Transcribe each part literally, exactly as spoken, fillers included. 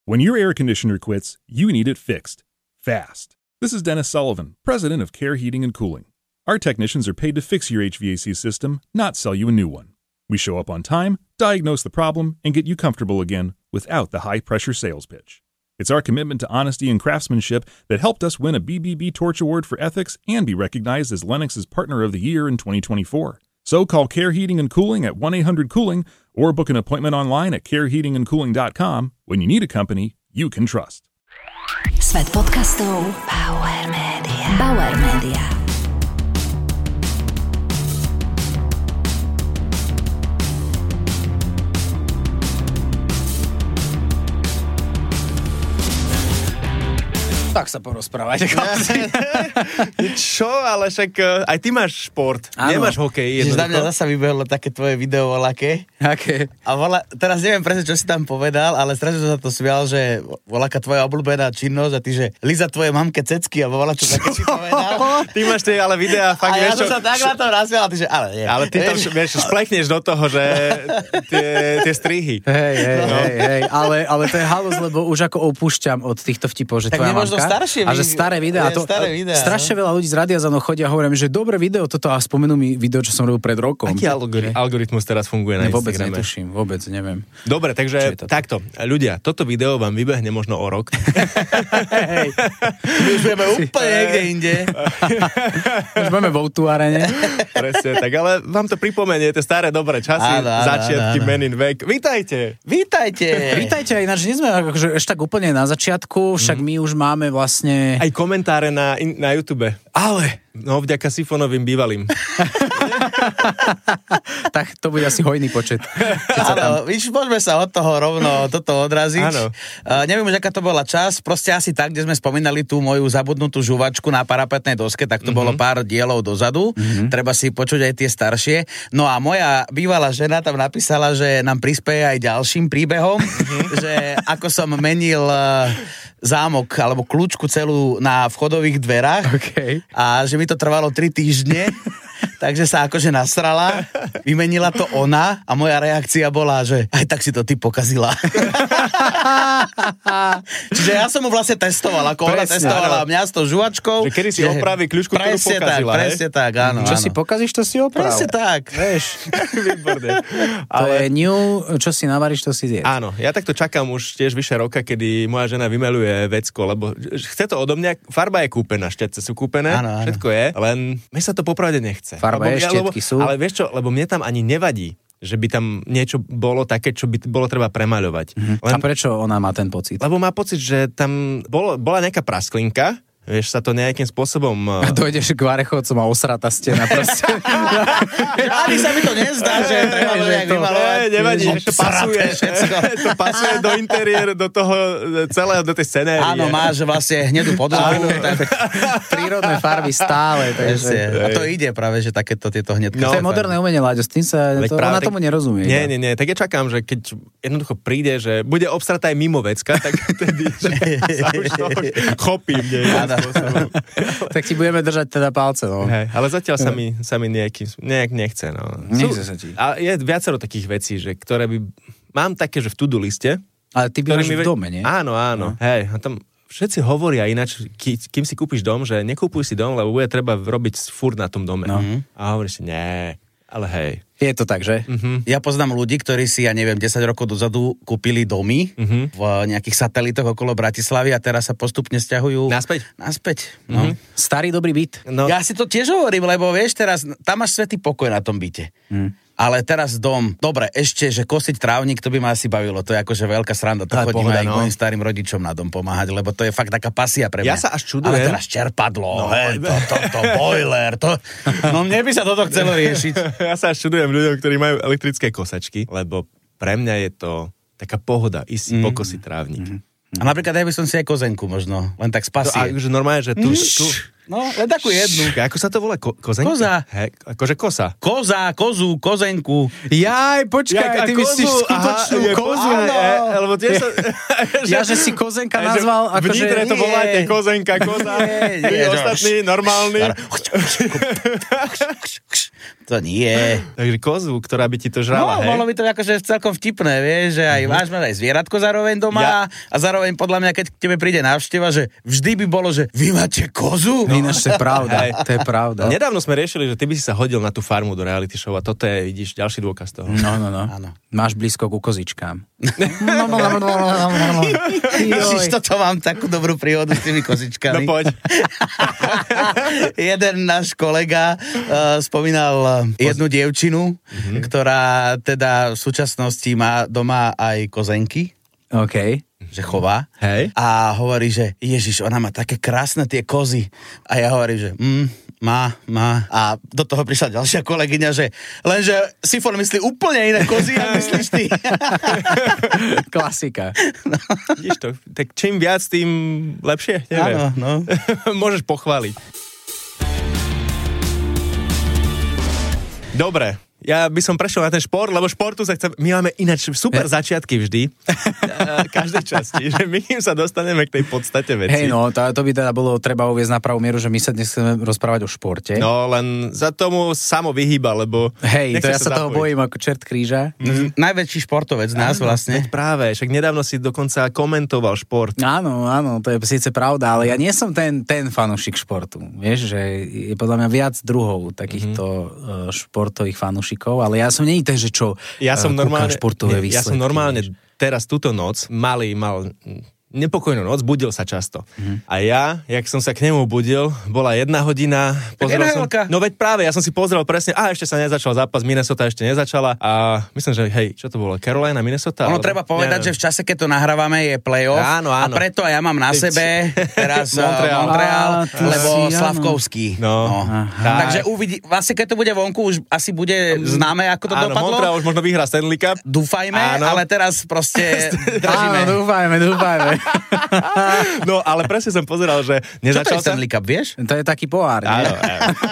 When your air conditioner quits, you need it fixed. Fast. This is Dennis Sullivan, president of Care Heating and Cooling. Our technicians are paid to fix your H V A C system, not sell you a new one. We show up on time, diagnose the problem, and get you comfortable again without the high-pressure sales pitch. It's our commitment to honesty and craftsmanship that helped us win a B B B Torch Award for Ethics and be recognized as Lennox's Partner of the Year in twenty twenty-four. So call Care Heating and Cooling at one eight hundred cooling or book an appointment online at care heating and cooling dot com. When you need a company you can trust. Svet podcastov Bauer Media. Bauer Media. Tak sa porozprávajte. Čo, ale však aj ty máš šport. Áno. Nemáš hokej. Ježiš, na mňa zasa vybehlo také tvoje video voľaké. Aké? A vola, teraz neviem presne, čo si tam povedal, ale strašne som sa to smial, že voľaká tvoja obľúbená činnosť a ty, že liza tvoje mamke cecky, alebo voľa čo také si povedal. Ty máš tie ale videá, fakt, a ja vieš čo? som sa tak na to nasmial, a ty, že ale nie. Ale ty tam, vieš, splekneš do toho, že tie, tie strihy. Hej, hej, no. hej, hej, ale, ale to je halus, lebo už ako opúšťam od týchto vtipov, že tak tvoja mamka. Staršie a že staré videá. To, staré videá strašne no? veľa ľudí z Rádia Zano chodia a hovorím, že dobré video toto a spomenú mi video, čo som robil pred rokom. Aký algorit- algoritmus teraz funguje na ne, vôbec Instagrame? Vôbec netuším, vôbec neviem. Dobre, takže takto. Ľudia, toto video vám vybehne možno o rok. Hej. My už budeme úplne niekde inde. Už budeme v Outuarene. Presne, tak ale vám to pripomenie, tie staré dobré časy, áno, áno, začiatky áno, áno. Men in vek. Vítajte! Vítajte! Vítajte, ináč nie sme akože ešte tak úplne na začiatku, však my už máme vlastne... Aj komentáre na, na YouTube. Ale... No, vďaka Sifonovým bývalým. Tak to bude asi hojný počet. Áno, víš, môžeme sa od toho rovno toto odraziť. Áno. Uh, neviem už, aká to bola čas, proste asi tak, kde sme spomínali tú moju zabudnutú žuvačku na parapetnej doske, tak to mm-hmm. bolo pár dielov dozadu. Mm-hmm. Treba si počuť aj tie staršie. No a moja bývalá žena tam napísala, že nám prispieje aj ďalším príbehom, mm-hmm. že ako som menil uh, zámok alebo kľúčku celú na vchodových dverách okay. a že mi to trvalo tri týždne, takže sa akože nasrala, vymenila to ona a moja reakcia bola, že aj tak si to ty pokazila. Čiže ja som mu vlastne testoval, ako presne, ona testovala áno. mňa s tou žuvačkou. Že kedy si opraví kľúčku, ktorú pokazila. Tak, presne tak, áno. Čo áno. si pokazíš, to si oprav. Presne tak. Vieš. Výborné. To ale... je new, čo si navaríš, to si zjedz. Áno, ja takto čakám už tiež vyše roka, kedy moja žena vymeluje vecko, lebo chce to odo mňa, farba je kúpená, štetce sú kúpené, áno, áno. všetko je, len mne sa to popravde nechce. Farba je, štetky sú. Ale vieš čo, lebo mne tam ani nevadí, že by tam niečo bolo také, čo by bolo treba premaľovať. Mhm. Len... A prečo ona má ten pocit? Lebo má pocit, že tam bolo, bola nejaká prasklinka, vieš, sa to nejakým spôsobom... A dojdeš k Varechovcom a osratá stena proste. Ani sa mi to nezdá, že treba to nejak vymalovať. Nevadí, že to pasuje. To pasuje do interiéru, do toho celého, do tej scenérie. Áno, máš vlastne hnedú podlahu. Tak... Prírodné farby stále. Takže... A to ide práve, že takéto tieto hnedké. No, to je moderné umenie, Láďo, s tým sa... To, ona tomu nerozumie. Nie, nie, nie. Tak ja čakám, že keď jednoducho príde, že bude obstratá aj mimo vecka, tak vtedy sa už to chopím. Tak ti budeme držať teda palce, no. Hej, ale zatiaľ sa mi, sa mi nejaký, nejak nechce, no. Nechce sa ti. A je viacero takých vecí, že ktoré by... Mám také, že v to-do liste. Ale ty bývaš v dome, nie? Áno, áno. No. Hej, a tam všetci hovoria ináč, kým si kúpiš dom, že nekúpuj si dom, lebo bude treba robiť furt na tom dome. No. A hovoríš si, nie, ale hej. Je to tak, že? Uh-huh. Ja poznám ľudí, ktorí si, ja neviem, desať rokov dozadu kúpili domy uh-huh. v nejakých satelitoch okolo Bratislavy a teraz sa postupne sťahujú... Naspäť? Naspäť, no. Uh-huh. Starý dobrý byt. No. Ja si to tiež hovorím, lebo vieš, teraz tam máš svätý pokoj na tom byte. Uh-huh. Ale teraz dom, dobre, ešte, že kosiť trávnik, to by ma asi bavilo, to je akože veľká sranda, to chodím aj no. k mojim starým rodičom na dom pomáhať, lebo to je fakt taká pasia pre mňa. Ja sa až čudujem. Ale teraz čerpadlo, no, hej, to, to, to, boiler, to... No mne by sa toto chcelo riešiť. Ja sa až čudujem ľuďom, ktorí majú elektrické kosačky, lebo pre mňa je to taká pohoda, ísť si mm. pokosiť trávnik. Mm. A napríklad ja by som si aj kozenku možno, len tak spasie. To, akože normálne, že tu... tu no, len takú jednu. Ako sa to volá? Ko- kozenka? Koza. Hej, akože kosa. Koza, kozu, kozenku. Jaj, počkaj, ja, ty myslíš skutočnú aha, kozu. Áno. Je, lebo tie sa... Ja, že si kozenka nazval, akože... V Nitre to voláte kozenka, koza. Nie, nie, ostatní, normálni. To nie. Takže kozu, ktorá by ti to žrala, no, hej? mohlo by to akože celkom vtipné, vieš, že aj máš aj zvieratko zároveň doma ja. a zároveň podľa mňa, keď k tebe príde návšteva, že vždy by bolo, že vy máte kozu? No, ináč to je pravda, hej. To je pravda. Nedávno sme riešili, že ty by si sa hodil na tú farmu do reality show a toto je, vidíš, ďalší dôkaz toho. No, no, no. Áno. Máš blízko ku kozičkám. Ježiš, toto mám takú dobrú príhodu s tými kozičkami. No poď. Jeden náš kolega uh, spomínal jednu dievčinu, mm-hmm. ktorá teda v súčasnosti má doma aj kozenky. OK. Že chová. Hej. A hovorí, že Ježiš, ona má také krásne tie kozy. A ja hovorím, že mm, má, má. A do toho prišla ďalšia kolegyňa, že lenže Sifon myslí úplne iné kozy, a myslíš ty. Klasika. No. Vidíš to, tak čím viac, tým lepšie. Neviem. Áno, no. Môžeš pochváliť. Dobre. Ja by som prešiel na ten šport, lebo športu sa chcem... My máme ináč super začiatky vždy. Každej časti. Že my kým sa dostaneme k tej podstate veci. Hej, no, to, to by teda bolo treba uviesť na pravú mieru, že my sa dnes chceme rozprávať o športe. No, len za tomu samo vyhýba, lebo... Hej, to ja sa, sa toho bojím ako čert kríža. Mm, najväčší športovec z nás vlastne. Veď práve, však nedávno si dokonca komentoval šport. Áno, áno, to je síce pravda, ale ja nie som ten, ten fanúšik športu. Vieš, že je podľa mňa viac druhov takýchto mm-hmm. športových fanúšikov. Ale ja som nie ten, že čo ja som normálne, športové nie, výsledky. Ja som normálne vieš. Teraz túto noc malý mal nepokojnú noc, budil sa často. Mm-hmm. A ja, jak som sa k nemu budil, bola jedna hodina, pozrel som... No veď práve, ja som si pozrel presne, a ešte sa nezačal zápas, Minnesota ešte nezačala a myslím, že hej, čo to bolo, Carolina, Minnesota? Ono alebo... treba povedať, neviem. Že v čase, keď to nahrávame, je playoff. Áno, áno. A preto ja mám na sebe teraz Montreal, Montreal á, lebo si, Slavkovský. No. no. Takže uvidí, vlastne keď to bude vonku, už asi bude známe, ako to áno, dopadlo. Montreal už možno vyhrá Stanley Cup. Dúfajme, áno. Ale teraz proste držíme. Áno, dúfajme, dúfajme. No, ale presne som pozeral, že nezačal čo to je Stanley Cup, vieš? To je taký pohár, nie? Áno.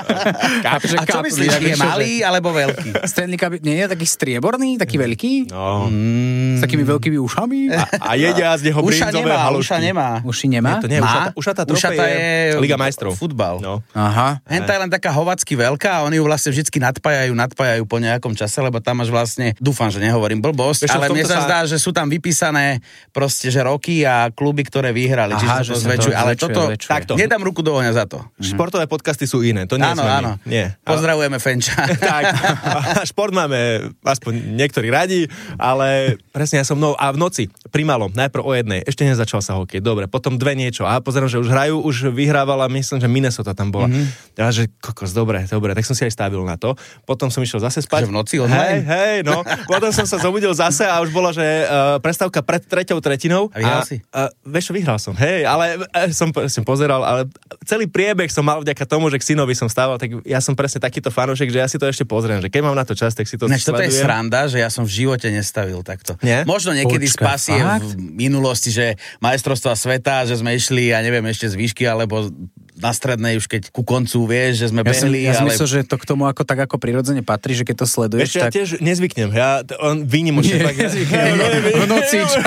A čo myslíš, je malý alebo veľký? Stanley Cup, nie je taký strieborný, taký veľký? No. Mm. S takými veľkými ušami? A, a jedia z neho brinzové halušky. Uša nemá. Uši nemá? Nie, to nie, ušatá, ušatá trofej je, je Liga majstrov. Futbal. No. Aha. Henta je len taká hovacky veľká a oni ju vlastne vždycky nadpájajú, nadpájajú po nejakom čase, lebo tam máš vlastne, dúfam, že nehovorím blbosť, Víš, ale mne sa zdá, že sú tam vypísané proste, že roky a kluby, ktoré vyhrali. Aha, že to zväčšuje, ale zväčšuje, toto, zväčšuje. Takto, nedám ruku do ohňa za to. Športové podcasty sú iné, to nie áno, sme áno. my. Nie. Pozdravujeme Fenča. Tak, šport máme aspoň niektorí radi, ale presne ja som mnou, a v noci, pri malom, najprv o jednej, ešte nezačal sa hokej, dobre, potom dve niečo, a pozerám, že už hrajú, už vyhrávala, myslím, že Minnesota tam bola. Mm-hmm. Ja, že kokos, dobre, dobre, tak som si aj stavil na to. Potom som išiel zase spať. Že v noci online? Hej, hej, no. Potom som sa zobudil zase a už bolo, že uh, prestávka pred treťou tretinou. A vyhral si? Uh, vieš čo, vyhral som. Hej, ale uh, som, som pozeral, ale celý priebeh som mal vďaka tomu, že k synovi som stával, tak ja som presne takýto fanúšik, že ja si to ešte pozriem, že keď mám na to čas, tak si to Než sledujem. Toto je sranda, že ja som v živote nestavil takto. Nie? Možno niekedy Počkaj, spasie fakt? v minulosti, že majstrovstvá sveta, že sme išli, ja neviem, ešte z výšky, alebo na strednej už keď ku koncu, vieš, že sme ja behli. Ja som ale... myslel, že to k tomu ako tak ako prirodzene patrí, že keď to sleduješ, Ešte, tak... ja tiež nezvyknem, ja on výnimočne tak... nezvyknem, no, v noci, čo?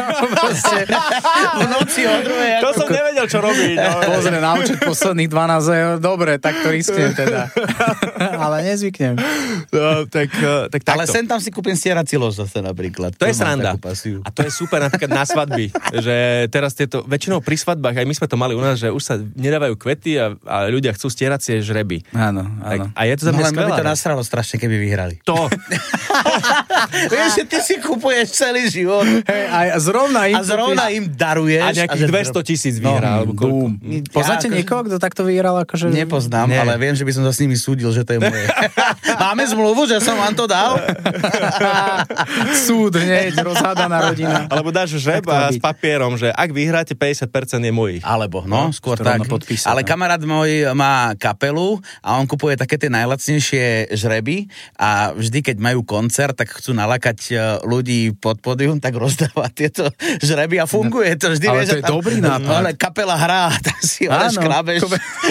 v noci o druhej. To som nevedel, čo robiť. No. Pozrie na účet posledných dvanásť eur, dobre, tak to risknem teda. Ale nezvyknem. No, tak, tak takto. Ale sem tam si kúpim stierací lož zase napríklad. To je sranda. A to je super napríklad na svadby, že teraz tieto, väčšinou pri svadbách, aj my sme to mali u nás, že už sa nedávajú kvety a, a ľudia chcú stieracie žreby. Áno, áno. Tak, a je to za mňa no, skvelé. by to nasralo strašne, keby vyhrali. To. Vieš, že ty si kupuješ celý život. Hey, a zrovna im, a zrovna im daruješ. A nejakých dvesto tisíc vyhrá. No, boom. Poznáte ja, niekoho, kto takto vyhral? Akože... Nepoznám, Nie. ale viem, že by som sa s nimi súdil, že to je moje. Máme zmluvu, že som vám to dal? Súd hneď, rozhádaná rodina. Alebo dáš žreb a s papierom, že ak vyhráte, päťdesiat percent je mojich. Alebo, no, no skôr tak. Ale kamarát môj má kapelu a on kupuje také tie najlacnejšie žreby a vždy, keď majú koncert, tak chcú nalakať ľudí pod pódium, tak rozdáva tieto žreby a funguje to vždy. Ale vieš, to je tam, dobrý nápad. Ale kapela hrá, tak si ho škrabeš.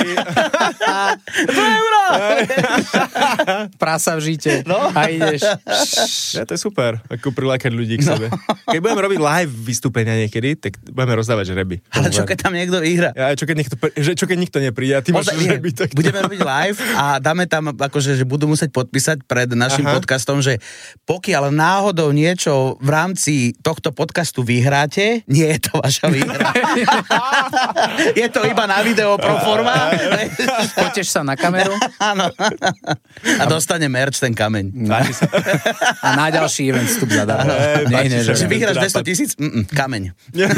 dva eurá! Prasa v žite no. A ideš. Ja, to je super, ako prilákať ľudí k sebe. No. Keď budeme robiť live vystúpenia niekedy, tak budeme rozdávať žreby. Ale čo keď tam niekto vyhrá? Ja, čo, keď niekto, že, čo keď nikto nepríde a ty máš Ozaj, žreby. Tak budeme robiť live a dáme tam, akože, že budú musieť podpísať pred našim Aha. podcastom, že pokiaľ náhodou niečo v rámci tohto podcastu vyhráte, nie je to vaša výhra. Je to iba na video pro forma. Poteš sa na kameru. Áno. A dostane merch ten kameň. A na ďalší event vstup zadarmo. Že vyhráš dvesto tisíc? Kameň.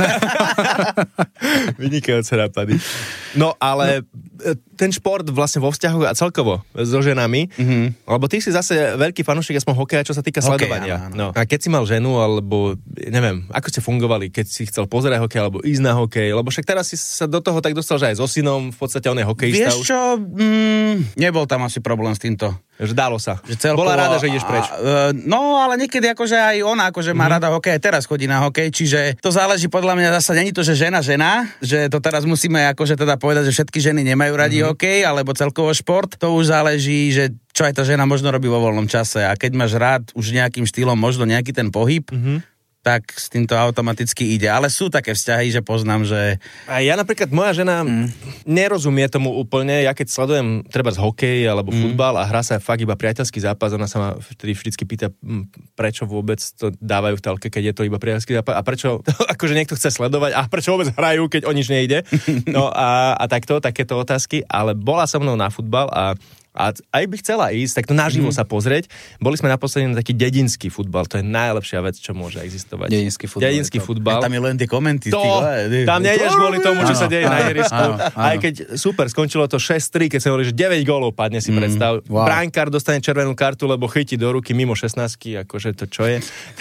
Vynikajúce nápady. No, ale ten šport vlastne vo vzťahu a celkovo so ženami, mm-hmm. lebo ty si zase veľký fanúšik aspoň hokeja, čo sa týka okay, sledovania. Áno, áno. No. A keď si mal ženu, alebo neviem, ako ste fungovali, keď si chcel pozerať hokej, alebo ísť na hokej, lebo však teraz si sa do toho tak dostal, že aj so synom, v podstate on je hokejista. Vieš čo, mm, nebol tam asi problém s týmto. Že dalo sa. Že celkovo, bola rada, že ideš preč. A, no, ale niekedy akože aj ona akože má mm-hmm. rada hokej, teraz chodí na hokej, čiže to záleží podľa mňa zasa, není to, že žena, žena, že to teraz musíme akože teda povedať, že všetky ženy nemajú radi mm-hmm. hokej, alebo celkovo šport, to už záleží, že čo aj tá žena možno robí vo voľnom čase a keď máš rád už nejakým štýlom možno nejaký ten pohyb, mm-hmm. tak s týmto automaticky ide. Ale sú také vzťahy, že poznám, že... A ja napríklad, moja žena mm. nerozumie tomu úplne. Ja keď sledujem treba z hokej alebo mm. futbal a hrá sa fakt iba priateľský zápas, ona sa ma vtedy vždycky pýta, prečo vôbec to dávajú v telke, keď je to iba priateľský zápas a prečo to, akože niekto chce sledovať a prečo vôbec hrajú, keď o nič nejde. No a, a takto, takéto otázky. Ale bola so mnou na futbal a A aj by chcela ísť, tak to naživo mm. sa pozrieť. Boli sme naposledy na taký dedinský futbal. To je najlepšia vec, čo môže existovať. Dedinský futbal. Dedinský futbal. Ja, tam je len tie komenty. To, tí, tam nejdeš kvôli tomu, čo sa deje áno, na ihrisku. áno, áno. Aj keď super, skončilo to šesť tri, keď sa hovorí, že deväť gólov padne, si mm. predstav. Wow. Bránkár dostane červenú kartu, lebo chytí do ruky mimo šestnástky, akože to čo je.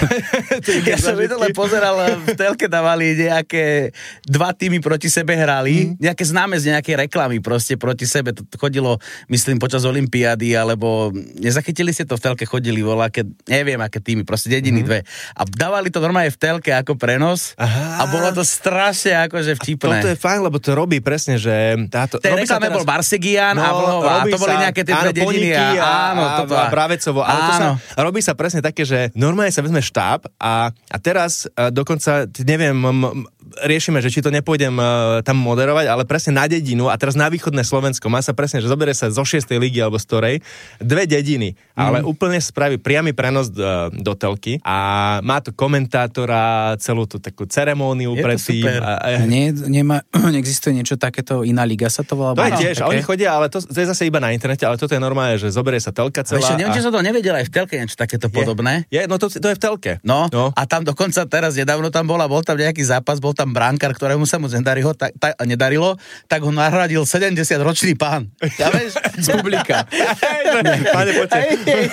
Ja som videl, pozeral, v telke dávali nejaké dva týmy proti sebe hrali, mm. nejaké známe z nejakej reklamy proste proti sebe. To chodilo, myslím, počas olympiády, alebo nezachytili ste to v telke, chodili voľaké, neviem aké týmy, proste dediny mm. dve. A dávali to normálne v telke ako prenos. Aha. A bolo to strašne akože vtipné. A toto je fajn, lebo to robí presne, že táto... Ten reklame teraz... bol Barsegian no, a Vlhová. To boli nejaké tie dve dediny. A, a, áno, toto. A Bravecovo. Ale to sa robí sa presne také, že normálne sa vezme štáb a, a teraz a dokonca, neviem, m, riešime, že či to nepôjdem uh, tam moderovať, ale presne na dedinu a teraz na východné Slovensko má sa presne, že zoberie sa zo šiestej ligy alebo z ktorej dve dediny, mm. ale úplne spraví priamy prenos do, do telky a má to komentátora, celú tú takú ceremóniu predtým. A, a... Nie, nemá, neexistuje niečo takéto, iná liga sa to volá? To je tiež, okay. Oni chodia, ale to, to je zase iba na internete, ale toto je normálne, že zoberie sa telka celá. Ešte neviem, a... či som to nevedel, aj v telke niečo takéto je, podobné. Je, no to, to je v telke. No, no, a tam dokonca teraz nedávno tam bola, bol tam nejaký zápas, bol tam bránkar, ktorému sa mu nedarilo, tak, tak, nedarilo, tak ho nahradil sedemdesiatročný pán. Ja vieš, z publika. Pane, poďte.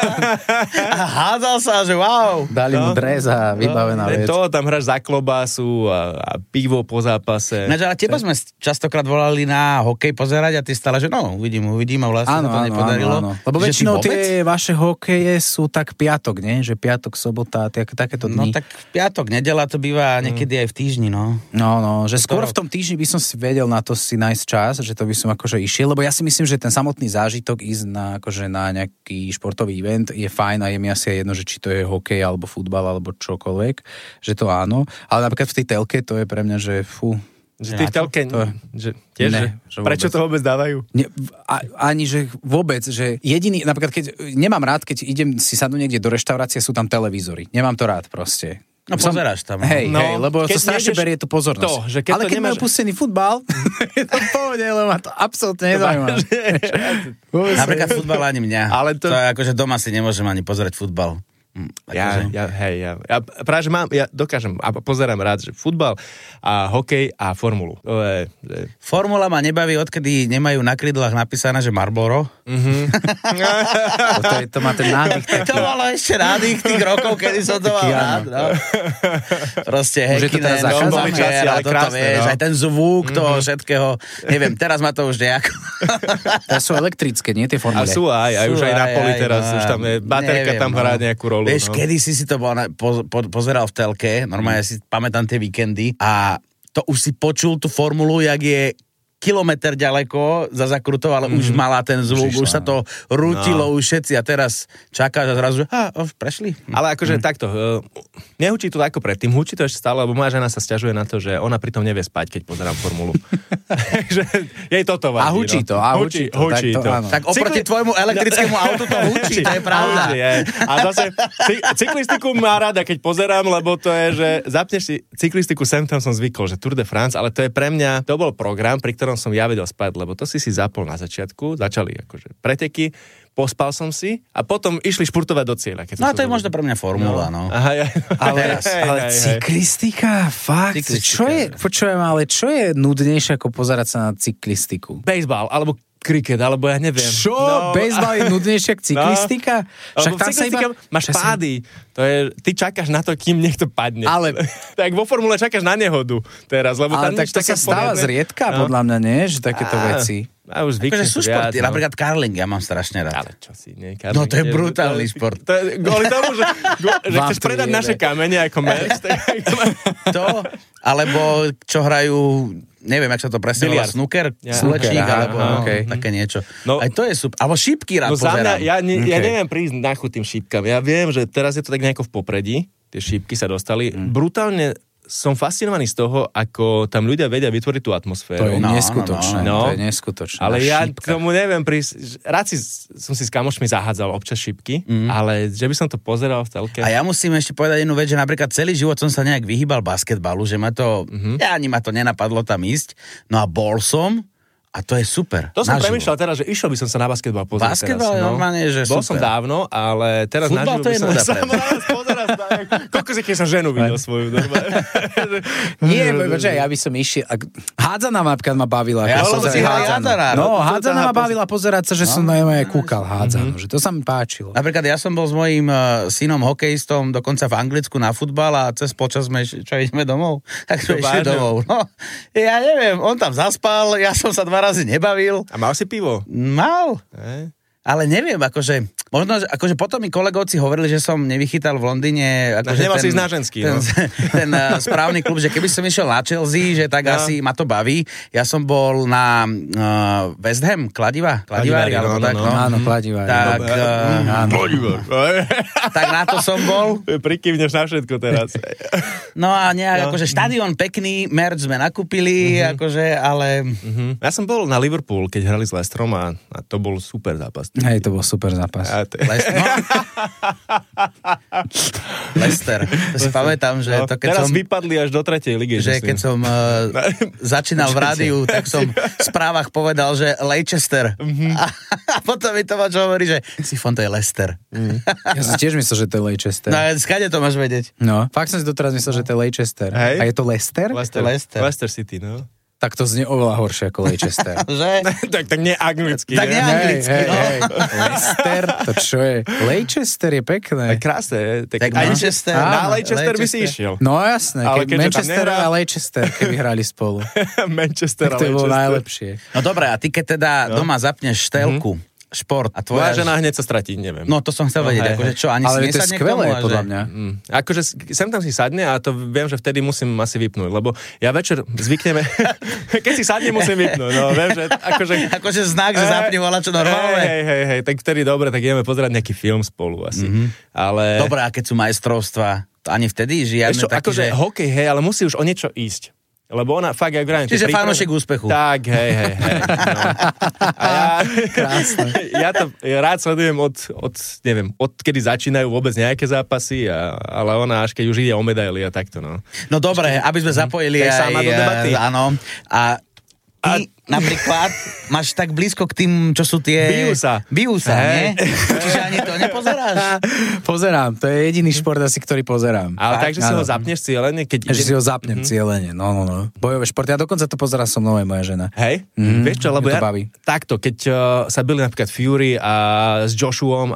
A hádzal sa, že wow. Dali no. mu dres a vybavená no, vec. To, tam hráš za klobásu a, a pivo po zápase. Nač, ale teba sme častokrát volali na hokej pozerať a ty stále, že no, uvidím, uvidím a vlastne áno, sa to nepodarilo. Áno, áno. Lebo väčšinou tie vaše hokeje sú tak piatok, nie? Že piatok, sobota, tak, takéto dni. No tak piatok, nedela to býva niekedy mm. aj v týždni, no. No, no, že skôr v tom týždni by som si vedel na to si nájsť čas, že to by som akože išiel, lebo ja si myslím, že ten samotný zážitok ísť na, akože na nejaký športový event je fajn a je mi asi aj jedno, že či to je hokej alebo futbal alebo čokoľvek, že to áno, ale napríklad v tej telke to je pre mňa, že fú. Že ty v telke, to, že tiež, ne, že prečo to vôbec dávajú? Ne, a, ani, že vôbec, že jediný, napríklad keď, nemám rád, keď idem si sadnúť niekde do reštaurácie, sú tam televízory, nemám to rád proste. No pozeráš tam. Hej, no, hej, lebo to strašne berie tú pozornosť. To, že keď ale to keď nemáš... majú pustený futbal, je to pohode, lebo ma to absolútne nezaujíma. Napríklad futbal ani mňa. Ale to... to je akože doma si nemôžem ani pozerať futbal. Ja, ja, hej, ja, ja práve, že mám, ja dokážem a pozerám rád, že futbal a hokej a formulu. To je, je... Formula ma nebaví, odkedy nemajú na krídlach napísané, že Marlboro. Mm-hmm. to, je, to má ten nádych. Taký. To malo ešte nádych tých rokov, kedy som to mal rád. No. Proste Häkkinen, no, a toto vieš, no. Aj ten zvuk mm-hmm. toho všetkého. Neviem, teraz ma to už nejako... To sú elektrické, nie tie formule. A sú aj, aj sú už aj, aj na poli teraz, no, už tam je, baterka neviem, tam hrá no. nejakú rolu. Vieš, no. kedy si si to bol, po, po, pozeral v telke, normálne mm. si pamätám tie víkendy a to už si počul tú formulu, jak je kilometr ďaleko za zakrutou, ale mm-hmm. už mala ten zvuk, už, už sa to rútilo, no. už všetci a teraz čakáš a zrazu, a už prešli. Ale akože mm. takto, uh, nehučí to ako predtým, hučí to ešte stále, lebo moja žena sa sťažuje na to, že ona pritom nevie spať, keď pozerám formulu. Takže jej toto vadí. A hučí to, a hučí to. Hučí tak, to, to. tak oproti Cykli... tvojmu elektrickému autu to hučí, to je pravda. Hučí, je. A zase cyklistiku má rada, keď pozerám, lebo to je, že zapneš si cyklistiku, sem tam som zvykol, že Tour de France, ale to je pre mňa, to bol program, pri ktorom som ja vedel spať, lebo to si si zapol na začiatku, začali akože preteky, pospal som si a potom išli špurtovať do cieľa. No a to je možno pre mňa formula, no. no. Aha, ja, ale, ale cyklistika, fakt, cyklistika. Čo je, počujem, ale čo je nudnejšie ako pozerať sa na cyklistiku? Baseball, alebo kriket, alebo ja neviem. Čo? No. Baseball je nudnejšie ako cyklistika? No. Však tam sa iba... máš pády. To je, ty čakáš na to, kým niekto padne. Ale... tak vo formule čakáš na nehodu teraz, lebo ale tam tak to sa stáva poriadne... zriedka, no. podľa mňa, nie? Že takéto Á, veci. A už zvykne akože sú viac, športy, no. napríklad curling, ja mám strašne rád. Ale čo si, nie? Curling, no to je brutálny to, šport. To je kvôli tomu, že, že chceš predať naše kamene ako merch. To, alebo čo hrajú, neviem, jak sa to presne volá, snooker, ja. slečník, Snooker, alebo aha, no, okay. také niečo. No, aj to je super. Alebo šípky rád no pozerám. Mňa, ja, ne, okay. ja neviem prísť na chuť tým šípkam. Ja viem, že teraz je to tak nejako v popredí, tie šípky sa dostali. Mm. Brutálne som fascinovaný z toho, ako tam ľudia vedia vytvoriť tú atmosféru. To je no, neskutočné. No, no. To je neskutočné. Ale ja šípka. k tomu neviem prísť. Rád si, som si s kamošmi zahádzal občas šípky, mm. ale že by som to pozeral v telke. A ja musím ešte povedať jednu vec, že napríklad celý život som sa nejak vyhýbal basketbalu, že ma to, mm-hmm. ja ani ma to nenapadlo tam ísť. No a bol som a to je super. To som premýšľal teraz, že išiel by som sa na basketbal pozrieť. Basketbal je no. normálne, že Bol super. som dávno, ale teraz Futbal naživo to by je som nuda sa pre mal pozerať. Koľko si, keď som ženu videl svoju normálne. Nie, počkaj, ja by som išiel. Hádzana napríklad ma bavila. Ja som som si hádzana. No, hádzana ma bavila pozerať sa, že som najmä kúkal hádzanu. Že to sa mi páčilo. Napríklad ja som bol s mojím uh, synom hokejistom dokonca v Anglicku na futbal a cez počas sme, čo ideme domov? Tak sme išli domov. No, ja neviem, on tam zaspal, ja som sa dva razy nebavil. A mal si pivo? Mal. E? Ale neviem, akože, možno, akože potom mi kolegovci hovorili, že som nevychytal v Londýne akože nemal ten, si ísť na ženský, ten, no. ten uh, správny klub, že keby som išiel na Chelsea, že tak no. asi ma to baví. Ja som bol na uh, West Ham, Kladiva? Kladivári, alebo no, tak, no, no. Áno, Kladivári. Tak, uh, tak na to som bol. Prikývneš na všetko teraz. No a nejak, No. akože štadión pekný, merch sme nakúpili, uh-huh. akože, ale... Uh-huh. Ja som bol na Liverpool, keď hrali s Leicesterom a, a to bol super zápas. Hej, to bol super zápas. T- Leicester, no. Leicester. To si pamätám, že no, to keď teraz som... vypadli až do tretej ligy. Že keď som uh, začínal v rádiu, tak som v správach povedal, že Leicester. Mm-hmm. A, a potom mi to máš hovorí, že Sifon, to je Leicester. Mm. Ja som tiež myslel, že to je Leicester. No a skade to máš vedieť? No, fakt som si doteraz myslel, že to je Leicester. Hej. A je to Leicester? Leicester. Leicester. Leicester City, no. Tak to znie oveľa horšie ako Leicester. Že? tak, tak nie anglicky. Tak nie anglicky, hej, no. hej. Leicester, to čo je? Leicester je pekné. Tak krásne. Tak, Tak Manchester. Na Áno, Leicester by si Leicester. išiel. No jasné, Ale keď keďže tam Manchester nehrá- a Leicester, keby hrali spolu. Manchester Tak to a by bolo Leicester. najlepšie. No dobré, a ty keď teda no. doma zapneš telku, mm-hmm. šport a tvoja... Moja žena hneď sa stratí, neviem. No to som chcel No, vedieť, hej, akože čo, ani Ale si to je nesadne k skvelé, tomu, a podľa že- mňa. Mm. Akože sem tam si sadne a to viem, že vtedy musím asi vypnúť, lebo ja večer zvykneme, keď si sadne, musím vypnúť, no viem, že akože... Akože znak, že zapni volá čo normálne. Hej, hej, hej, tak vtedy dobre, tak ideme pozerať nejaký film spolu asi, mm-hmm. ale... Dobre, a keď sú majstrovstvá, to ani vtedy žiadne Ešte, taký, akože že... hokej, hej, ale musí už o niečo ísť. Lebo ona fakt, jak vrajím... Čiže fanúšik úspechu. Tak, hej, hej, hej. No. A ja, Krásne. ja to ja rád sledujem od, od, neviem, od kedy začínajú vôbec nejaké zápasy, a, ale ona až keď už ide o medaily a takto, no. No dobre, aby sme zapojili Tak aj... sama do debaty. eh, Áno. A ty napríklad máš tak blízko k tým, čo sú tie... Bijú sa. Bijú sa, nie? Hej. Čiže ani to nepozeráš? Pozerám, to je jediný šport asi, ktorý pozerám. Ale takže si Áno. ho zapneš cieľene, keď Že ide... si ho zapnem mm-hmm. cieľene, no, no, no. Bojové športy, ja dokonca to pozerá so mnou aj moja žena. Hej? Mm, Vieš čo, lebo ju to ja... baví. Takto, keď uh, sa byli napríklad Fury a s Joshuom, No.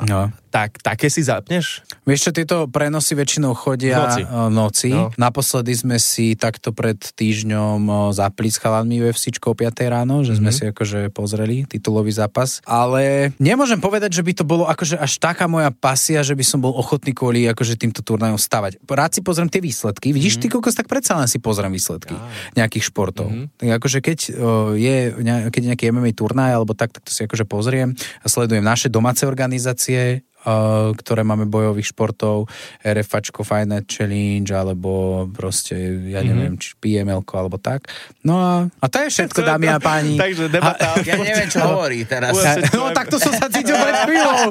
tak také si zapneš? Vieš čo, tieto prenosy väčšinou chodia V noci. v noci. No. Naposledy sme si takto pred týždňom zapli s chalanmi UFCčko o piatej ráno, že sme mm-hmm. si akože pozreli titulový zápas. Ale nemôžem povedať, že by to bolo akože až taká moja pasia, že by som bol ochotný kvôli akože týmto turnajom stavať. Rád si pozriem tie výsledky. Vidíš, mm-hmm. ty kokos, tak predsa len si pozriem výsledky ja. nejakých športov. Mm-hmm. Tak akože keď o, je, keď je nejaký em em á turnaj alebo tak, tak to si akože pozriem a sledujem naše domáce organizácie, Uh, ktoré máme bojových športov, RFAčko, Fight Night Challenge, alebo proste, ja neviem, mm-hmm. či pé em elko, alebo tak. No a, a to je všetko, dámy a páni. Takže debata. A, ja neviem, čo hovorí teraz. Ja, no tak to som sa cítil pred chvíľou.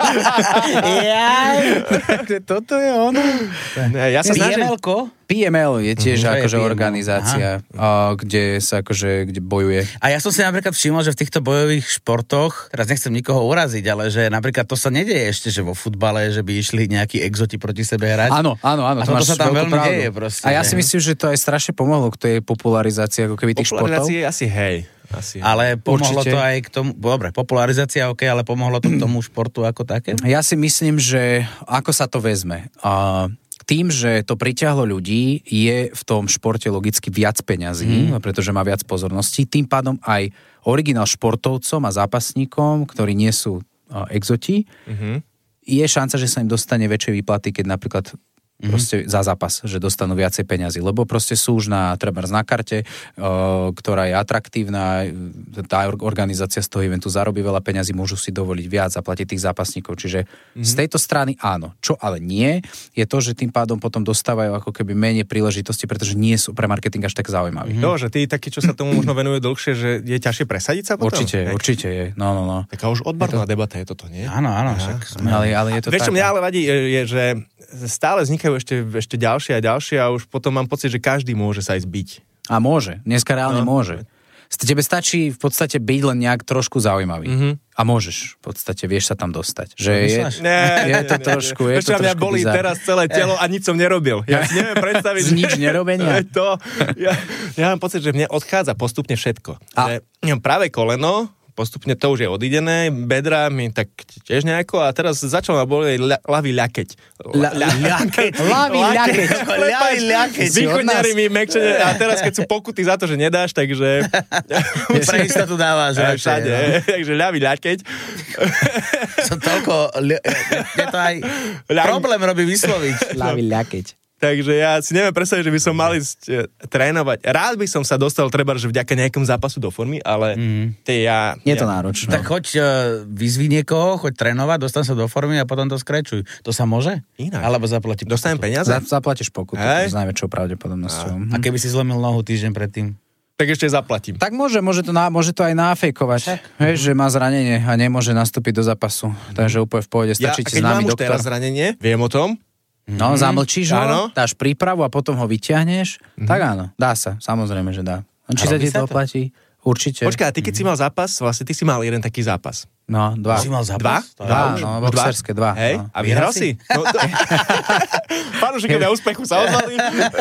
Jaj. Takže toto je ono. Ja sa snažím... pé em elko? pé em el je tiež mm, akože je organizácia, uh, kde sa akože, kde bojuje. A ja som si napríklad všimol, že v týchto bojových športoch, teraz nechcem nikoho uraziť, ale že napríklad to sa nedeje ešte, že vo futbale, že by išli nejakí exoti proti sebe hrať. Áno, áno, áno. A to sa tam veľmi pravdu. deje proste. A ja si myslím, že to aj strašne pomohlo k tej popularizácii ako keby tých športov. Popularizácii asi hej. Asi. Ale pomohlo Určite. to aj k tomu, dobre, popularizácia, ok, ale pomohlo to k tomu športu ako také? Ja si myslím, že ako sa to vezme. Uh, tým, že to priťahlo ľudí, je v tom športe logicky viac peňazí, mm. pretože má viac pozorností. Tým pádom aj originál športovcom a zápasníkom, ktorí nie sú uh, exoti, mm-hmm. je šanca, že sa im dostane väčšie výplaty, keď napríklad Mm-hmm. proste za zápas, že dostanú viacej peňazí, lebo proste sú už na, trebárs na karte, uh, ktorá je atraktívna, tá organizácia z toho eventu zarobí veľa peňazí, môžu si dovoliť viac, zaplatiť tých zápasníkov, čiže mm-hmm. z tejto strany áno. Čo ale nie, je to, že tým pádom potom dostávajú ako keby menej príležitosti, pretože nie sú pre marketing až tak zaujímaví. Mm-hmm. To, že tí takí, čo sa tomu možno venujú dlhšie, že je ťažšie presadiť sa potom? Určite, tak? určite je, no, no, no. Taká už odborná to... debata je toto, nie? Áno, áno, ja. však. Ale, ale je to Vieš, čo tak. mňa ale vadí, je, je, že stále vznikajú ešte, ešte ďalšie a ďalšie a už potom mám pocit, že každý môže sa aj zbiť. A môže, dneska reálne no. môže. Tebe stačí v podstate byť len nejak trošku zaujímavý. Mm-hmm. A môžeš, v podstate, vieš sa tam dostať. Že je, nie, je to nie, trošku, nie. je to Čo, mňa trošku bolí bizár. teraz celé telo a nič som nerobil. Ja si neviem predstaviť. Z nič nerobenia? To, ja, ja mám pocit, že mne odchádza postupne všetko. A... Že, neviem, práve koleno, postupne to už je odidené, bedra mi tak tiež nejako a teraz začal ma bolieť ľavý ľakeť. Ľakeť. Ľavý ľakeť. Ľavý ľakeť. Východňari mi mekčene a teraz keď sú pokuty za to, že nedáš, takže... Pre istotu dávaš. Aj všade, no. Takže ľavý ľakeť. Som toľko... Je to aj problém robí vysloviť. Ľavý ľakeť. Takže ja si neviem predstaviť, že by som mal ísť e, trénovať. Rád by som sa dostal, treba, že vďaka nejakému zápasu do formy, ale mm. tie ja... Je to ja, náročné. Tak choď uh, vyzvi niekoho, choď trénovať, dostan sa do formy a potom to skrečuj. To sa môže? Inak. Alebo zaplatí pokutu. Dostanem peniaze? Za, zaplatíš pokutu, Hej. s najväčšou pravdepodobnosťou. A keby si zlomil nohu týždeň predtým? Tak ešte zaplatím. Tak môže, môže to, na, môže to aj nafejkovať. Vieš, že má zranenie a nemôže nastúpiť do zápasu. Takže úplne v pohode, stačí Ja, ti známy mám už doktor. teraz zranenie, viem o tom. No, mm-hmm. zamlčíš ho, áno. dáš prípravu a potom ho vyťahneš. Mm-hmm. Tak áno, dá sa, samozrejme, že dá. Či sa ti to oplatí? Určite. Počkaj, a ty keď mm-hmm. si mal zápas, vlastne ty si mal jeden taký zápas. No, dva. Si mal zápas? Dva? Dva, no, boxerské dva. Hej, No. a vyhral si? No, to... Fanúšikovia úspechu sa ozvali.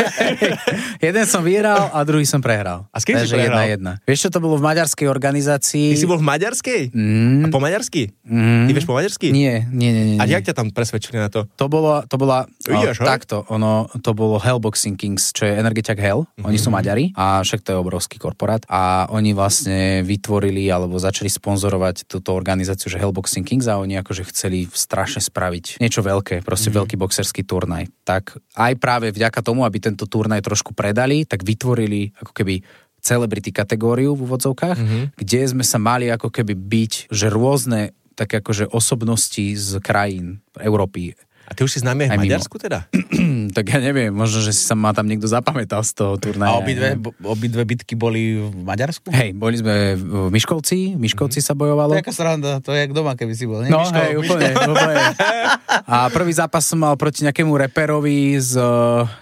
Jeden som vyhral a druhý som prehral. A s kým si Takže prehral? jedna, jedna. Vieš, čo to bolo v maďarskej organizácii? Ty si bol v maďarskej? Mm. A po maďarsky? Mm. Ty vieš po maďarsky? Nie, nie, nie, nie. A nie. jak ťa tam presvedčili na to? To bolo, to bola, Ideš, o, takto, ono, to bolo Hellboxing Kings, čo je Energetiak Hell, mm-hmm. oni sú Maďari a však to je obrovský korporát a oni vlastne vytvorili alebo začali sponzorovať túto organizáciu, že Hellboxing Kings a oni akože chceli strašne spraviť niečo veľké, proste mm-hmm. veľký boxerský turnaj. Tak aj práve vďaka tomu, aby tento turnaj trošku predali, tak vytvorili ako keby celebrity kategóriu v úvodzovkách, mm-hmm. kde sme sa mali ako keby byť, že rôzne také akože osobnosti z krajín Európy. A ty už si známy aj v Maďarsku teda? Tak ja neviem, možno, že si sa ma tam niekto zapamätal z toho turnaja. A obidve, obidve bitky boli v Maďarsku? Hej, boli sme v Miškovci, v Miškovci sa bojovalo. To je aká sranda, to je jak doma, keby si bol. Nie? No Miško, hej, Miško. úplne, úplne. A prvý zápas som mal proti nejakému reperovi z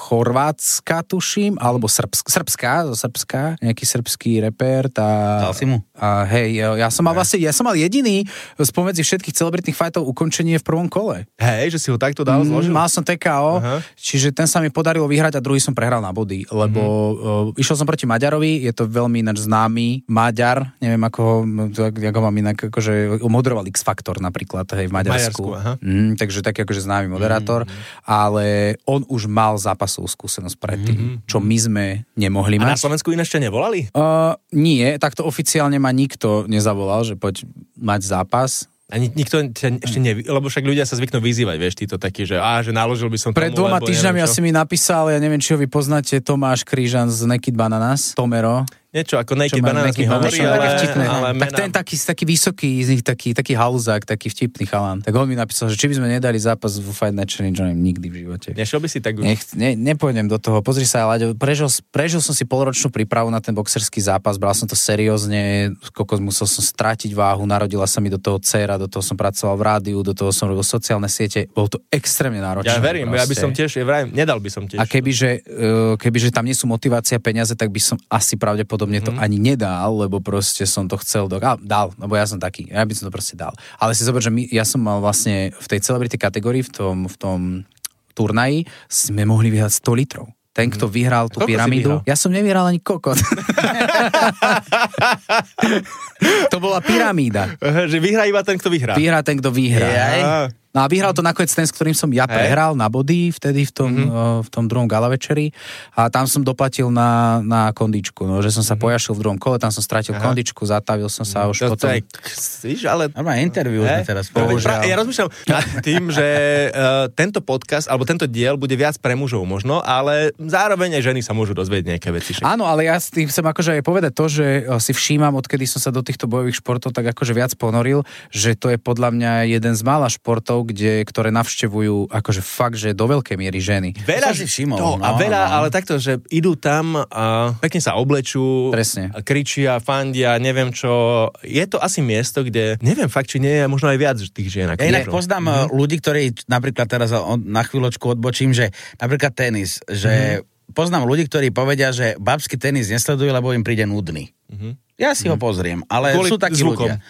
Chorvátska, tuším, alebo Srbsk, Srbska, zo Srbska, nejaký srbský reper. Tá, Dal si mu? A hej, ja som mal vlastne, ja som mal jediný spomedzi všetkých celebritných fightov ukončenie v prvom kole. Hej, že si ho takto dal, zložil? Mm, mal som té ká ó, Aha. čiže ten sa mi podarilo vyhrať a druhý som prehral na body, lebo mm-hmm. uh, išiel som proti Maďarovi, je to veľmi ináč známy Maďar, neviem ako ho, ako mám inak, akože moderoval X-Factor napríklad, hej, v Maďarsku. Maďarsku, aha. Mm, takže taký akože známy moderátor, mm-hmm. ale on už mal zápasovú skúsenosť predtým, mm-hmm. čo my sme nemohli A na mať. Slovensku ináč ešte nevolali? Uh, nie, takto oficiálne ma nikto nezavolal, že poď mať zápas. A ni- nikto ťa ešte neví, lebo však ľudia sa zvyknú vyzývať, vieš, títo takí, že á, že naložil by som tomu, Pred dvoma lebo týždňami neviem čo. asi mi napísal, ja neviem, či ho vy poznáte, Tomáš Krížan z Naked Bananas, Tomero. Niečo ako Naked Čo má Bananas mi Naked hovorí, Bananas, také ale, vtipné. ale Tak ten taký, taký vysoký, z nich taký, taký haluzák, taký vtipný chalán. Tak on mi napísal, že či by sme nedali zápas vo Fight Night Challenge, neviem, nikdy v živote. Nešiel by si tak už? Nech, ne, nepôjdem do toho, pozri sa, Láďo, prežil, prežil som si polročnú prípravu na ten boxerský zápas, bral som to seriózne, kokos, musel som strátiť váhu, narodila sa mi do toho dcéra, do toho som pracoval v rádiu, do toho som robil sociálne siete, bolo to extrémne náročné. Ja verím, proste. ja by som tiež, ja vrajím, nedal by som tiež. A kebyže, uh, kebyže tam nie sú motivácia peniaze, tak by som asi pravdepodobne to Mhm. ani nedal, lebo proste som to chcel do... A, dal, lebo ja som taký, ja by som to proste dal. Ale si zober, že my, ja som mal vlastne v tej celebrity kategórii, v tom, v tom turnaji, sme mohli vyhrať sto litrov. Ten, kto vyhral tú Koľko si pyramídu. vyhral? Ja som nevyhral ani kokot. To bola pyramída. Že vyhrá iba ten, kto vyhrá. Vyhrá ten, kto vyhrá. Jaj. No a vyhral to nakoniec ten, s ktorým som ja prehral na body, vtedy v tom, mm-hmm. uh, v tom druhom gala večeri. A tam som doplatil na, na kondičku, no, že som sa mm-hmm. pojašil v druhom kole, tam som stratil Aha. kondičku, zatavil som sa už To, potom... to je, víš, ale... Normálne interview sme teraz Bohužiaľ. povedali. Ja rozmýšľam nad tým, že uh, tento podcast, alebo tento diel bude viac pre mužov možno, ale zároveň aj ženy sa môžu dozvedieť nejaké veci. Však. Áno, ale ja s tým chcem akože aj povedať to, že si všímam, odkedy som sa do týchto bojových športov tak akože viac ponoril, že to je podľa mňa jeden z mála športov, kde, ktoré navštevujú akože fakt, že do veľkej miery ženy. To Veľa si všimol, to, a no, veľa, no. ale takto, že idú tam a pekne sa oblečú, Presne. a kričia, fandia, neviem čo. Je to asi miesto, kde, neviem fakt, či nie je možno aj viac tých žien. Ja inak poznám mm-hmm. ľudí, ktorí napríklad teraz na chvíľočku odbočím, že napríklad tenis, že mm-hmm. poznám ľudí, ktorí povedia, že babský tenis nesledujú, lebo im príde nudný. Mm-hmm. Ja si ho pozriem, ale Kvôli sú takí zvukom. ľudia.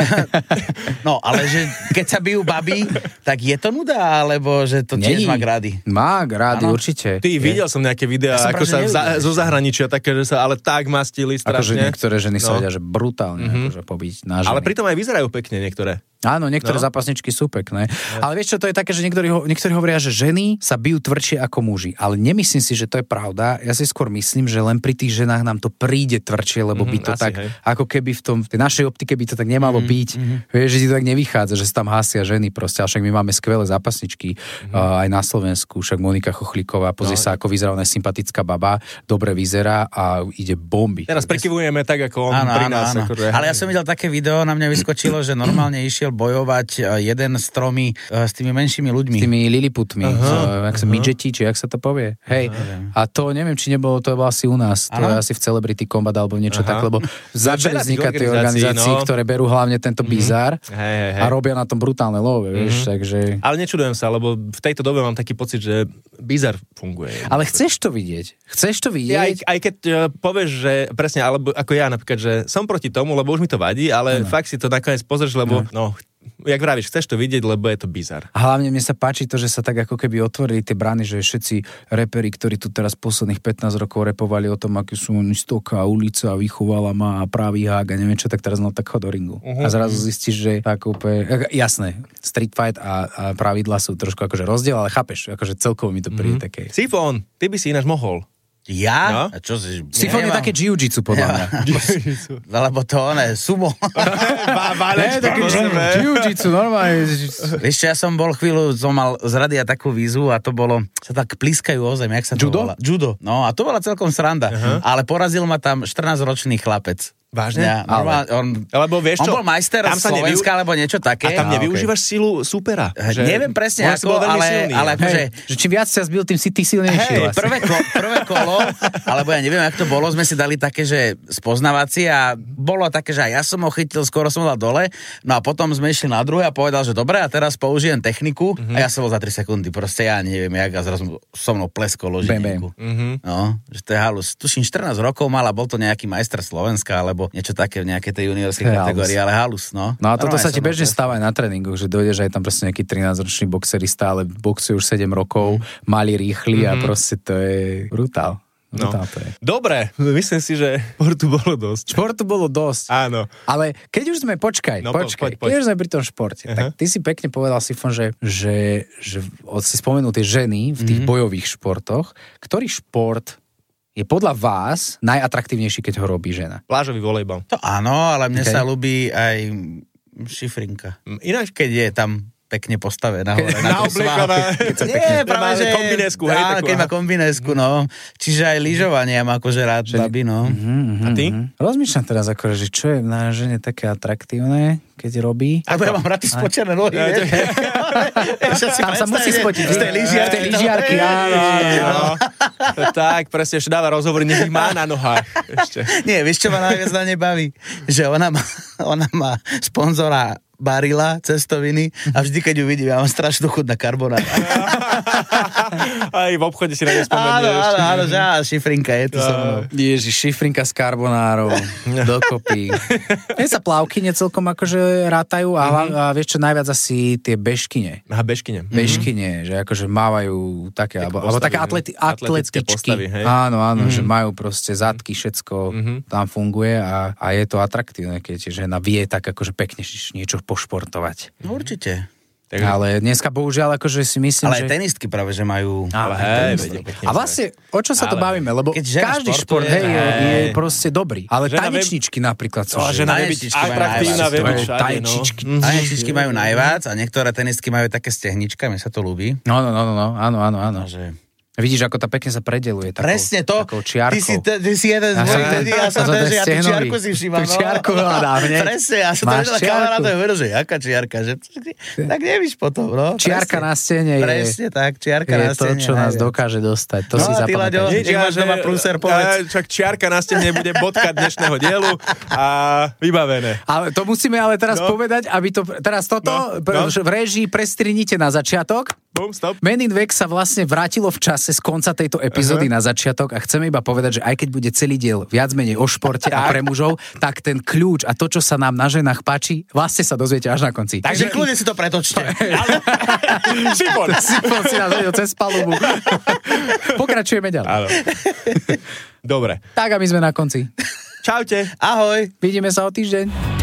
No, ale že keď sa bijú baby, tak je to nuda, alebo že to tiež Není. má grády. Má grády, Áno. určite. Ty, videl som nejaké videá, Ja som ako práve sa nevidel za, ešte. zo zahraničia, také, že sa ale tak mastili Akože strašne. niektoré ženy sa No. vedia, že brutálne mm-hmm. akože pobiť na ženy. Ale pritom aj vyzerajú pekne niektoré. Áno, niektoré No. zápasničky sú pekné. Ale vieš čo, to je také, že niektorí, ho, niektorí hovoria, že ženy sa bijú tvrdšie ako muži. Ale nemyslím si, že to je pravda. Ja si skôr myslím, že len pri tých ženách nám to príde tvrdšie, lebo by to asi, tak, hej. ako keby v tom, v tej našej optike by to tak nemalo mm-hmm. byť. Vieš, že ti to tak nevychádza, že sa tam hasia ženy proste. A však my máme skvelé zápasničky mm-hmm. uh, aj na Slovensku. Však Monika Chochlíková, pozri no. sa, ako vyzerá, ona je sympatická baba, dobre vyzerá a ide bomby. Teraz prikyvujeme tak, ako on Áno, pri áno, nás. áno. Akože... Ale ja som videl také video, na mňa vyskočilo, že normálne išiel bojovať jeden s tromi, s tými menšími ľuďmi. S tými liliputmi, uh, jak sa midžeti, či jak sa to povie. Hej. A to neviem, či nebolo, to bolo asi u nás. To Ano? je asi v Celebrity Combat alebo niečo Aha. tak, lebo začali veľa tých vznikať tie organizácií, organizácie, no. ktoré berú hlavne tento bizár Hej, hej, hej. a robia na tom brutálne love, vieš, takže... Ale nečudujem sa, lebo v tejto dobe mám taký pocit, že bizar funguje. Ale chceš to vidieť? Chceš to Ja, vidieť? aj, aj keď uh, povieš, že presne, alebo ako ja napríklad, že som proti tomu, lebo už mi to vadí, ale ano. Fakt si to nakoniec pozrieš, lebo no, jak vravíš, chceš to vidieť, lebo je to bizar. A hlavne mne sa páči to, že sa tak ako keby otvorili tie brány, že všetci reperi, ktorí tu teraz posledných pätnásť rokov repovali o tom, aký sú oni stoká, ulica, vychovala ma a pravý hák a neviem čo, tak teraz no tak chod do ringu. Uh-huh. A zrazu zistíš, že tak úplne, jasné, street fight a, a pravidlá sú trošku akože rozdiel, ale chápeš, akože celkovo mi to príde uh-huh. také. Sifón, ty by si ináč mohol. Ja? No? A čo si... Sifón je také jiu-jitsu podľa mňa. Lebo to one, sumo. Ne, také jiu-jitsu, normálne. Vieš čo, ja som bol chvíľu, som mal z radia takú výzvu a to bolo, sa tak pliskajú o zem, jak sa to Judo? volá? Judo. No a to bola celkom sranda. Uh-huh. Ale porazil ma tam štrnásťročný chlapec. Vážne? Ja, normálne, on, Lebo vieš čo? on bol majster Slovenska, nevyu... alebo niečo také. A tam A, nevyužívaš okay. silu supera. Že... Neviem presne ako, ale, silný, ale akože... Že čím viac sa zbil, tým si ty silnejší. Hej, vlastne. prvé, ko, prvé kolo, alebo ja neviem, jak to bolo, sme si dali také, že spoznávacie a bolo také, že aj ja som ho chytil, skoro som ho dal dole, no a potom sme išli na druhé a povedal, že dobre, a teraz použijem techniku mm-hmm. a ja som bol za tri sekundy, proste ja neviem, jak a zrazu so mnou pleskol ložitníku. Mm-hmm. No, že to je halus. Tuším, štrnásť rokov mal a bol to nejaký majster Slovenska, alebo niečo také v nejakej tej juniorskej kategórii, ale halus, no. No a toto Normálne sa ti som bežne bol stáva aj na tréningoch, že dojdeš aj tam proste nejaký trinásťročný boxerista, ale boxuje už sedem rokov, malý, rýchly mm-hmm. a proste to je brutál. No. brutál to je. Dobre, myslím si, že športu bolo dosť. Športu bolo dosť. Áno. Ale keď už sme, počkaj, No, počkaj, poď, poď. keď už sme pri tom športe, uh-huh. tak ty si pekne povedal, Sifon, že, že, že od si spomenul tie ženy v tých mm-hmm. bojových športoch. Ktorý šport je podľa vás najatraktívnejší, keď ho robí žena? Plážový volejbal. To áno, ale mne Okay. sa ľúbi aj šifrinka. Ináč, Keď je tam pekne postavená hore. na tom svahu. obliechaná. Nie, práve, že... kombinésku, hej, Áno, takú, keď má aha. kombinésku, no. Čiže aj lyžovanie mám akože rád babi, no. Mm-hmm, A ty? Rozmýšľam teraz, akože, že čo je na žene také atraktívne, keď robí. Ako ja mám rád ty spočené nohy, vieš. Tam sa musí spotiť. Z tej lyžiarky. Z tej lyžiarky, áno. No, tak, presne, ešte dáva rozhovor, nech ich má na nohách. Ešte. Nie, vieš, čo ma najviac na nej baví? Že ona má, ona má sponzora Barilla, cestoviny a vždy, keď ju vidím, ja mám strašnú chuť na carbonara. Aj v obchode si na ne Áno, spomenieš. áno, áno, že á, šifrinka je tu so mnou. Ježiš, šifrinka s carbonárou, dokopy. Mne sa plavkyne celkom akože rátajú a, mm-hmm. a vieš čo, najviac asi tie bežkyne. Aha, bežkyne. Bežkyne, že akože mávajú také, alebo, alebo také atleti, atletické atletičky. postavy, hej. Áno, áno, Mhm. že majú proste zadky, všetko Mhm. tam funguje a, a je to atraktívne, keď žena vie tak akože pekne niečo pošportovať. No určite. Takže- Ale dneska bohužiaľ akože si myslím, Ale že... aj tenistky práve, že majú... Ale hej, vedia pekne. A vlastne, o čo sa to Ale- bavíme? Lebo Keď žena každý športuje, šport, hej, je, hej. je proste dobrý. Ale Žena vie- tanečničky napríklad sú, No, že... žena vie byť Tanečničky majú atraktívna, najviac. vie byť To je všade, no. tanečničky. Mhm. Tanečničky majú najviac a niektoré tenistky majú také stehnička, mi sa to ľúbi. No, no, no, no, no, áno, áno, áno. Že... Vidíš, ako tá pekne sa predeluje. Takou, Presne to. Takou čiarkou. Ty si, te, ty si jeden z Ja som mojich ten- ľudí, ja som ja som ten, ten že ja tú stehnový. čiarku si všímam. Tú čiarku hľadám, hneď. Presne, ja som to Máš vedel čiarku? kamarátov, hovoril, že jaká čiarka, že tak nevíš potom, no. Čiarka presne. na stene je, Presne tak, čiarka je na to, stene. čo nás najviac. dokáže dostať. To No si a ty, Laďo? zapamätaj. Či máš doma prúser, povedz. a, čak čiarka na stene bude bodka dnešného dielu a vybavené. Ale to musíme ale teraz No. povedať, aby to... Teraz toto No, no, no. v réžii prestrinite na začiatok. Bum, stop. Men in Black sa vlastne vrátilo v čase z konca tejto epizódy uh-huh. na začiatok a chceme iba povedať, že aj keď bude celý diel viac menej o športe a pre mužov, tak ten kľúč a to, čo sa nám na ženách páči, vlastne sa dozviete až na konci. Takže kľudne si to pretočte. Šipon. Sifon si nás vedel cez palubu. Pokračujeme ďalej. Áno. Dobre. Tak a my sme na konci. Čaute. Ahoj. Vidíme sa o týždeň.